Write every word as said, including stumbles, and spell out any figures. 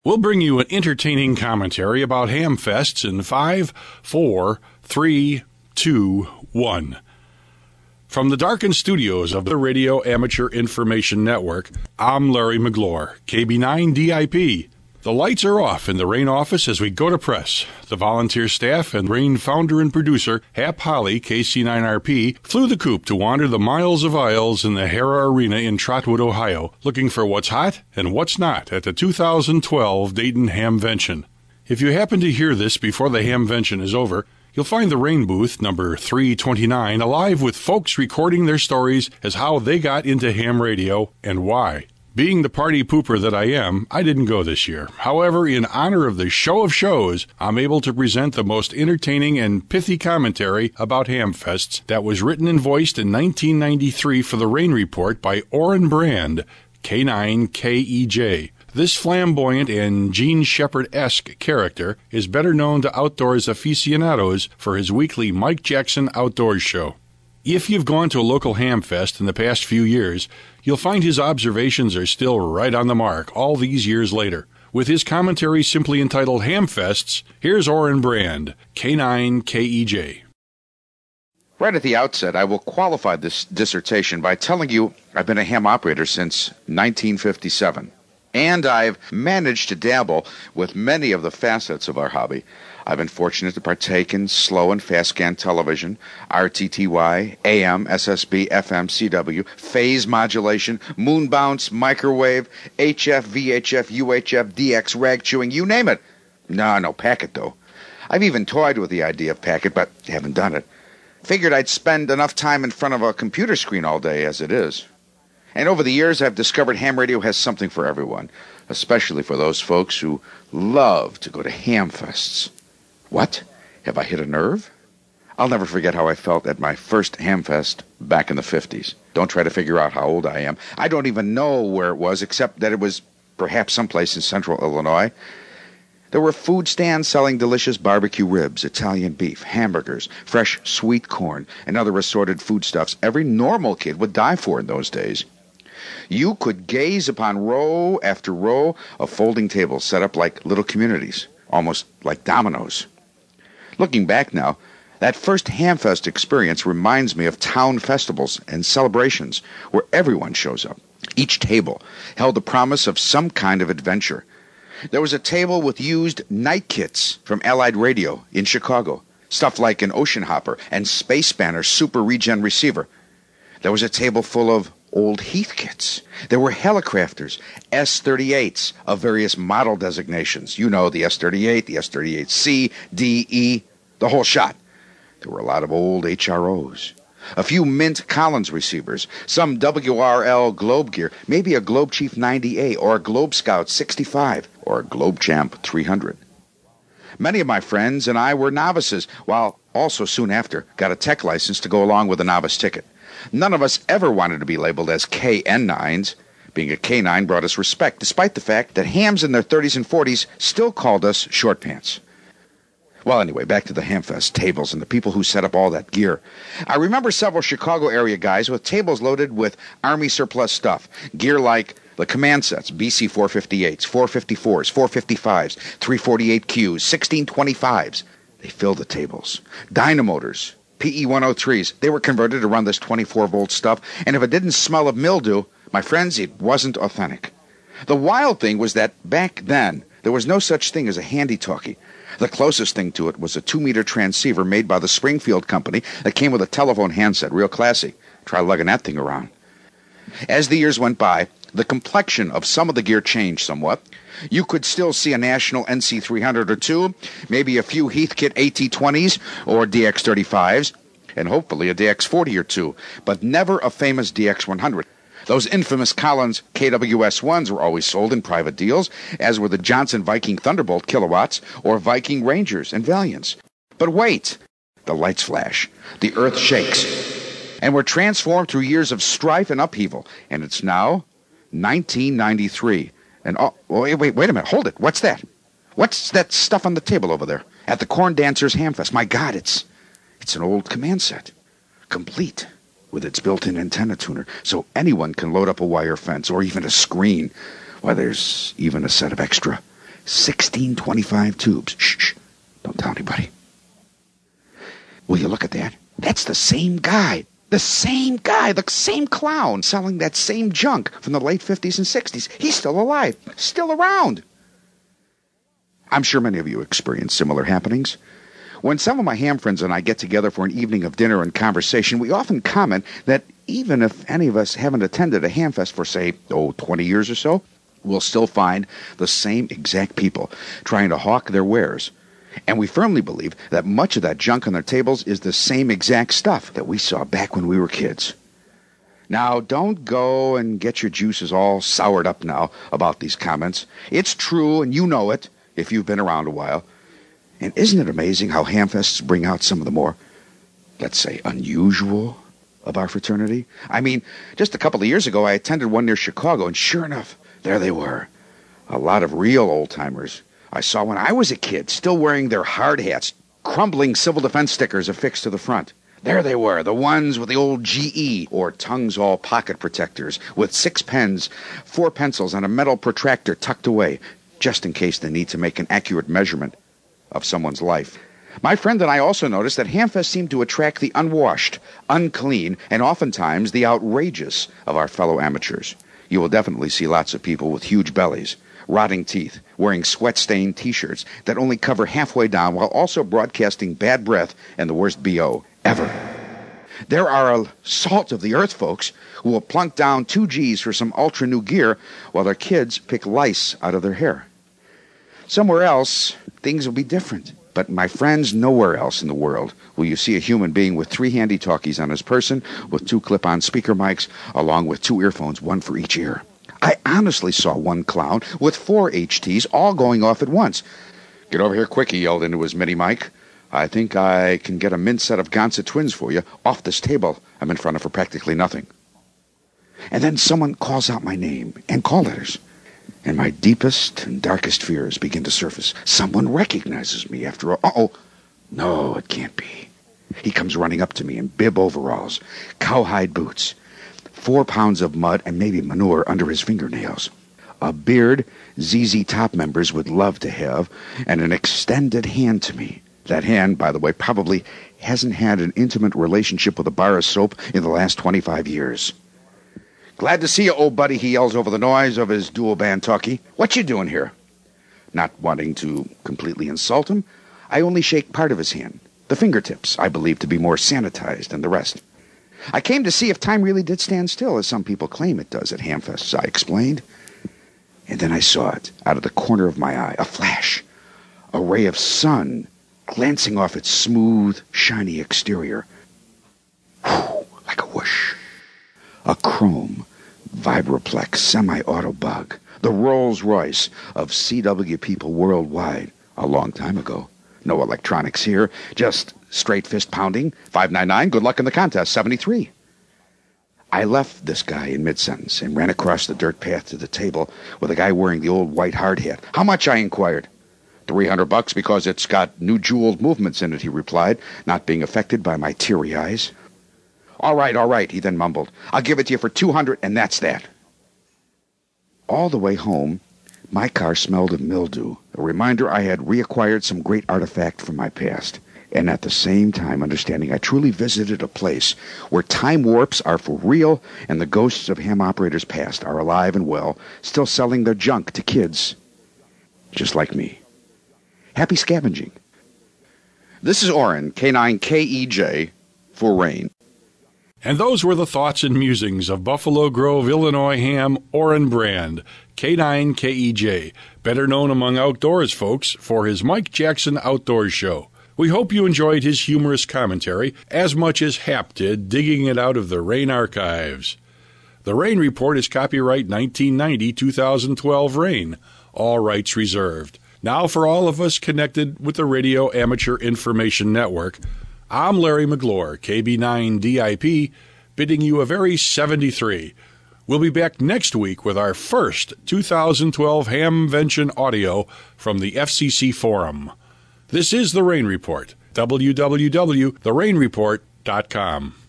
We'll bring you an entertaining commentary about Hamfests in five, four, three, two, one. From the darkened studios of the Radio Amateur Information Network, I'm Larry McGlure, K B nine D I P. The lights are off in the Rain office as we go to press. The volunteer staff and Rain founder and producer, Hap Holly, K C nine R P, flew the coop to wander the miles of aisles in the Hara Arena in Trotwood, Ohio, looking for what's hot and what's not at the two thousand twelve Dayton Hamvention. If you happen to hear this before the Hamvention is over, you'll find the Rain booth, number three twenty-nine, alive with folks recording their stories as how they got into ham radio and why. Being the party pooper that I am, I didn't go this year. However, in honor of the show of shows, I'm able to present the most entertaining and pithy commentary about Hamfests that was written and voiced in nineteen ninety-three for the Rain Report by Oren Brand, K nine K E J. This flamboyant and Gene Shepard-esque character is better known to outdoors aficionados for his weekly Mike Jackson Outdoors show. If you've gone to a local Hamfest in the past few years, you'll find his observations are still right on the mark all these years later. With his commentary simply entitled Hamfests, here's Oren Brand, K nine K E J. Right at the outset, I will qualify this dissertation by telling you I've been a ham operator since nineteen fifty-seven. And I've managed to dabble with many of the facets of our hobby. I've been fortunate to partake in slow and fast scan television, R T T Y, A M, S S B, F M, C W, phase modulation, moon bounce, microwave, H F, V H F, U H F, D X, rag chewing, you name it. No, no, packet though. I've even toyed with the idea of packet, but haven't done it. Figured I'd spend enough time in front of a computer screen all day as it is. And over the years, I've discovered ham radio has something for everyone, especially for those folks who love to go to Hamfests. What? Have I hit a nerve? I'll never forget how I felt at my first Hamfest back in the fifties. Don't try to figure out how old I am. I don't even know where it was, except that it was perhaps someplace in central Illinois. There were food stands selling delicious barbecue ribs, Italian beef, hamburgers, fresh sweet corn, and other assorted foodstuffs every normal kid would die for in those days. You could gaze upon row after row of folding tables set up like little communities, almost like dominoes. Looking back now, that first Hamfest experience reminds me of town festivals and celebrations where everyone shows up. Each table held the promise of some kind of adventure. There was a table with used night kits from Allied Radio in Chicago, stuff like an Ocean Hopper and Space Spanner Super Regen receiver. There was a table full of old Heath kits. There were Helicrafters, S thirty-eights of various model designations. You know, the S thirty-eight, the S thirty-eight C, D, E, the whole shot. There were a lot of old H R Os. A few Mint Collins receivers, some W R L Globe gear, maybe a Globe Chief ninety A or a Globe Scout sixty-five or a Globe Champ three hundred. Many of my friends and I were novices, while also soon after got a tech license to go along with a novice ticket. None of us ever wanted to be labeled as K N nines. Being a K nine brought us respect, despite the fact that hams in their thirties and forties still called us short pants. Well, anyway, back to the Hamfest tables and the people who set up all that gear. I remember several Chicago area guys with tables loaded with Army surplus stuff, gear like the command sets, B C four fifty-eights, four fifty-fours, four fifty-fives, three forty-eight Qs, sixteen twenty-fives. They filled the tables. Dynamotors, P E one oh threes, they were converted to run this twenty-four volt stuff, and if it didn't smell of mildew, my friends, it wasn't authentic. The wild thing was that back then, there was no such thing as a handy-talkie. The closest thing to it was a two-meter transceiver made by the Springfield Company that came with a telephone handset, real classy. Try lugging that thing around. As the years went by, the complexion of some of the gear changed somewhat. You could still see a National N C three hundred or two, maybe a few Heathkit A T twenties or D X thirty-fives, and hopefully a D X forty or two, but never a famous D X one hundred. Those infamous Collins K W S ones were always sold in private deals, as were the Johnson Viking Thunderbolt kilowatts or Viking Rangers and Valiants. But wait! The lights flash. The earth shakes. And we're transformed through years of strife and upheaval. And it's now nineteen ninety-three. And oh, wait, wait, wait a minute. Hold it. What's that? What's that stuff on the table over there? At the Corn Dancers Hamfest. My God, it's it's an old command set. Complete. With its built-in antenna tuner, so anyone can load up a wire fence or even a screen. Why, there's even a set of extra sixteen twenty-five tubes. Shh, shh. Don't tell anybody. Will you look at that? That's the same guy. The same guy, the same clown selling that same junk from the late fifties and sixties. He's still alive, still around. I'm sure many of you experience similar happenings. When some of my ham friends and I get together for an evening of dinner and conversation, we often comment that even if any of us haven't attended a hamfest for, say, oh, twenty years or so, we'll still find the same exact people trying to hawk their wares. And we firmly believe that much of that junk on their tables is the same exact stuff that we saw back when we were kids. Now, don't go and get your juices all soured up now about these comments. It's true, and you know it, if you've been around a while. And isn't it amazing how hamfests bring out some of the more, let's say, unusual of our fraternity? I mean, just a couple of years ago, I attended one near Chicago, and sure enough, there they were. A lot of real old-timers I saw when I was a kid, still wearing their hard hats, crumbling civil defense stickers affixed to the front. There they were, the ones with the old G E, or tongues all pocket protectors, with six pens, four pencils, and a metal protractor tucked away, just in case they need to make an accurate measurement of someone's life. My friend and I also noticed that hamfests seem to attract the unwashed, unclean, and oftentimes the outrageous of our fellow amateurs. You will definitely see lots of people with huge bellies, rotting teeth, wearing sweat-stained T-shirts that only cover halfway down while also broadcasting bad breath and the worst B O ever. There are a salt of the earth folks who will plunk down two G's for some ultra-new gear while their kids pick lice out of their hair. Somewhere else, things will be different. But my friends, nowhere else in the world will you see a human being with three handy talkies on his person, with two clip-on speaker mics, along with two earphones, one for each ear. I honestly saw one clown with four H Ts all going off at once. "Get over here quick," he yelled into his mini mic. "I think I can get a mint set of Gonsa twins for you off this table I'm in front of for practically nothing." And then someone calls out my name and call letters, and my deepest and darkest fears begin to surface. Someone recognizes me after all. Uh-oh. No, it can't be. He comes running up to me in bib overalls, cowhide boots, four pounds of mud and maybe manure under his fingernails, a beard Z Z Top members would love to have, and an extended hand to me. That hand, by the way, probably hasn't had an intimate relationship with a bar of soap in the last twenty-five years. "Glad to see you, old buddy," he yells over the noise of his dual-band talkie. "What you doing here?" Not wanting to completely insult him, I only shake part of his hand, the fingertips I believe to be more sanitized than the rest. "I came to see if time really did stand still, as some people claim it does at hamfests," I explained. And then I saw it, out of the corner of my eye, a flash, a ray of sun glancing off its smooth, shiny exterior. Whew, like a whoosh. A chrome, Vibraplex semi-auto bug, the Rolls-Royce of C W people worldwide, a long time ago. No electronics here, just straight fist pounding. five nine nine, good luck in the contest, seventy-three. I left this guy in mid-sentence and ran across the dirt path to the table with a guy wearing the old white hard hat. "How much?" I inquired. Three hundred bucks because it's got new jeweled movements in it," he replied, not being affected by my teary eyes. All right, all right, he then mumbled. "I'll give it to you for two hundred, and that's that." All the way home, my car smelled of mildew, a reminder I had reacquired some great artifact from my past, and at the same time understanding I truly visited a place where time warps are for real and the ghosts of ham operators past are alive and well, still selling their junk to kids just like me. Happy scavenging. This is Orrin, K nine K E J, for Rain. And those were the thoughts and musings of Buffalo Grove, Illinois ham Orrin Brand, K nine K E J, better known among outdoors folks for his Mike Jackson Outdoors Show. We hope you enjoyed his humorous commentary as much as Hap did digging it out of the Rain archives. The Rain Report is copyright nineteen ninety to twenty twelve Rain, all rights reserved. Now for all of us connected with the Radio Amateur Information Network, I'm Larry McGlure, K B nine D I P, bidding you a very seventy-three. We'll be back next week with our first two thousand twelve Hamvention audio from the F C C Forum. This is The Rain Report, w w w dot the rain report dot com.